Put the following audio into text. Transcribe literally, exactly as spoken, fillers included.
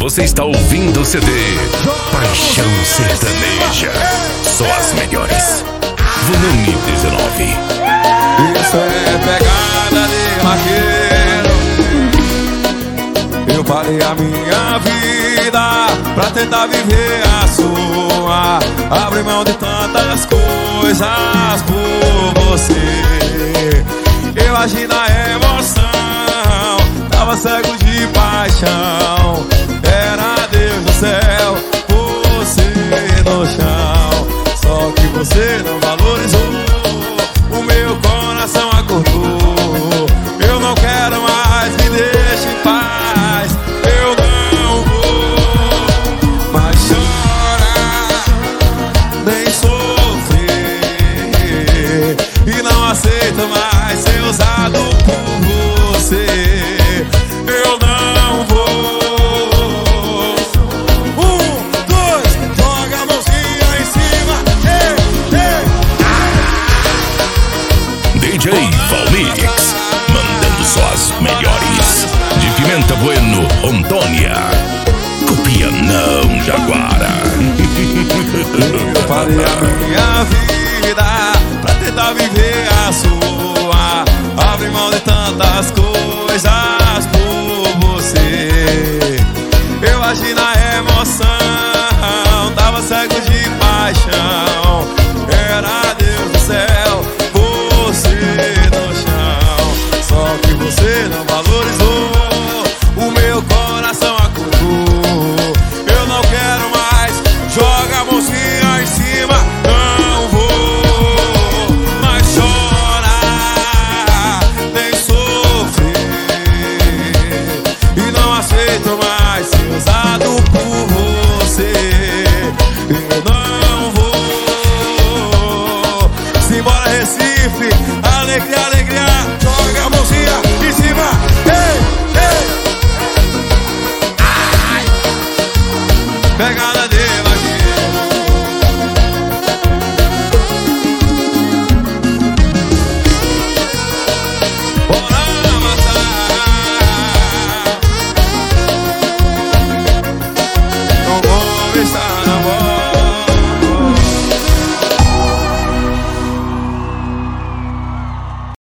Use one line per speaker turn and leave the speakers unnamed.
Você está ouvindo o C D Paixão Sertaneja. Só as melhores. Volume dezenove.
Isso é pegada de vaqueiro. Eu parei a minha vida pra tentar viver a sua. Abri mão de tantas coisas por você. Eu agi na emoção, tava cego de paixão. Era Deus no céu, você no chão. Só que você não valorizou, o meu coração acordou. Eu não quero mais, me deixe em paz. Eu não vou mais chorar, nem sofrer. E não aceito mais ser usado por você. Eu não vou. Um, dois, joga a mãozinha em cima. Ei, ei.
D J Valmix, mandando só as melhores. De Pimenta Bueno, Antônia. Copia não, Jaguara.
Eu parei a minha vida pra tentar viver a sua. Abri mão de tantas coisas